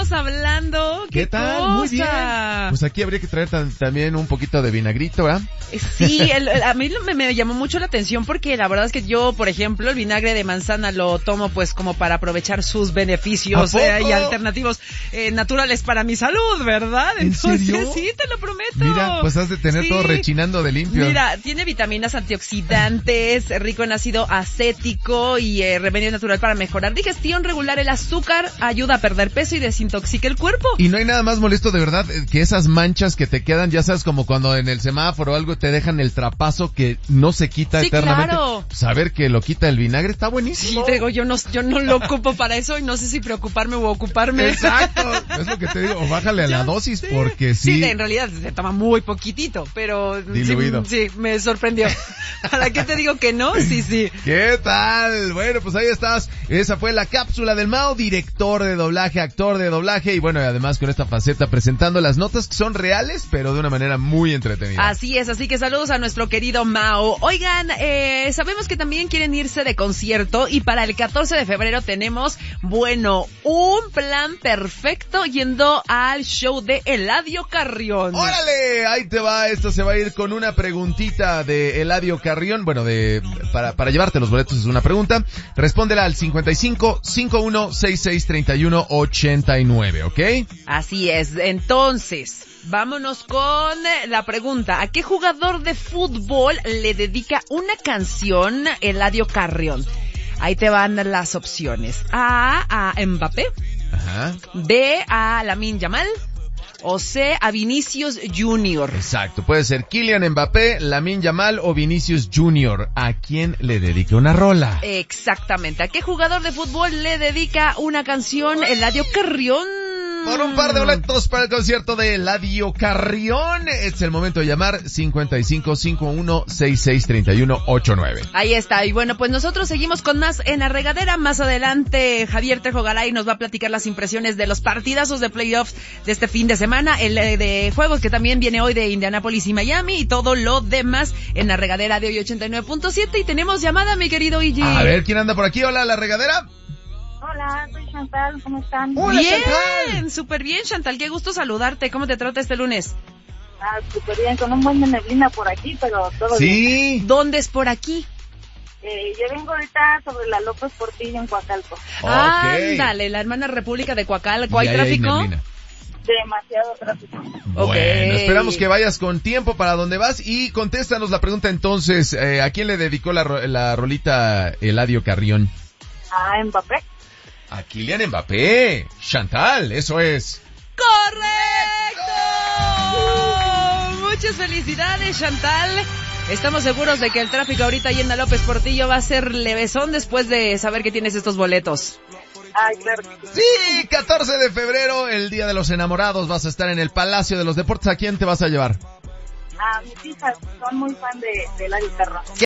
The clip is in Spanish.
estamos hablando? ¿Qué tal? Cosa? Muy bien. Pues aquí habría que traer también un poquito de vinagrito, ¿verdad? Sí, a mí me llamó mucho la atención porque la verdad es que yo, por ejemplo, el vinagre de manzana lo tomo pues como para aprovechar sus beneficios y alternativos naturales para mi salud, ¿verdad? ¿En Entonces, serio? sí, te lo prometo. Mira, pues has de tener todo rechinando de limpio. Mira, tiene vitaminas antioxidantes, rico en ácido acético y remedio natural para mejorar digestión, regular el azúcar, ayuda a perder peso y desintoxica el cuerpo. Y no hay nada más molesto de verdad que esas manchas que te quedan, ya sabes, como cuando en el semáforo o algo te dejan el trapazo que no se quita eternamente. Claro. Saber que lo quita el vinagre está buenísimo. Sí, te digo, yo no lo ocupo para eso y no sé si preocuparme o ocuparme. Exacto, es lo que te digo, o bájale a la dosis porque sí. Sí, en realidad se toma muy poquitito, pero diluido. Sí, me sorprendió. ¿Para qué te digo que no? Sí. ¿Qué tal? Bueno, pues ahí estás. Esa fue la cápsula del Mao, director de doblaje, actor de doblaje y bueno, y además con esta faceta presentando las notas que son reales, pero de una manera muy entretenida. Así es, así que saludos a nuestro querido Mao. Oigan, sabemos que también quieren irse de concierto y para el 14 de febrero tenemos, bueno, un plan perfecto yendo al show de Eladio Carrión. ¡Órale! Ahí te va, esto se va a ir con una preguntita de Eladio Carrión, bueno, para llevarte los boletos es una pregunta, respóndela al 55 51 66 31 89, ¿ok? Así es, entonces, vámonos con la pregunta, ¿a qué jugador de fútbol le dedica una canción Eladio Carrión? Ahí te van las opciones, A Mbappé, Ajá. B a Lamine Yamal, o C a Vinicius Junior. Exacto, puede ser Kylian Mbappé, Lamine Yamal o Vinicius Junior. ¿A quién le dedica una rola? Exactamente, ¿a qué jugador de fútbol le dedica una canción Eladio Carrión? Por un par de boletos para el concierto de Eladio Carrión. Es el momento de llamar 55 51 66 31 89. Ahí está. Y bueno, pues nosotros seguimos con más en la regadera. Más adelante, Javier Trejo Garay nos va a platicar las impresiones de los partidazos de playoffs de este fin de semana. El de juegos que también viene hoy de Indianápolis y Miami y todo lo demás en la regadera de hoy 89.7. Y tenemos llamada, mi querido Iggy. A ver, ¿quién anda por aquí? Hola, la regadera. Hola, soy Chantal, ¿cómo están? Hola, bien, Chantal. súper bien, Chantal, qué gusto saludarte. ¿Cómo te trata este lunes? Súper bien, con un buen de neblina por aquí, pero todo bien. Sí. ¿Dónde es por aquí? Yo vengo ahorita sobre la López Portillo en Coacalco. Okay. Ándale, la hermana república de Coacalco. Y ¿Hay ahí tráfico? neblina. Demasiado tráfico. Bueno, Okay. esperamos que vayas con tiempo para donde vas y contéstanos la pregunta entonces, ¿a quién le dedicó la rolita Eladio Carrión? A Mbappé. A Kylian Mbappé. Chantal, eso es. ¡Correcto! Muchas felicidades, Chantal. Estamos seguros de que el tráfico ahorita ahí en la López Portillo va a ser levesón después de saber que tienes estos boletos. Ay, claro. Sí, 14 de febrero, el Día de los Enamorados, vas a estar en el Palacio de los Deportes. ¿A quién te vas a llevar? Mis hijas son muy fan de Eladio Carrión.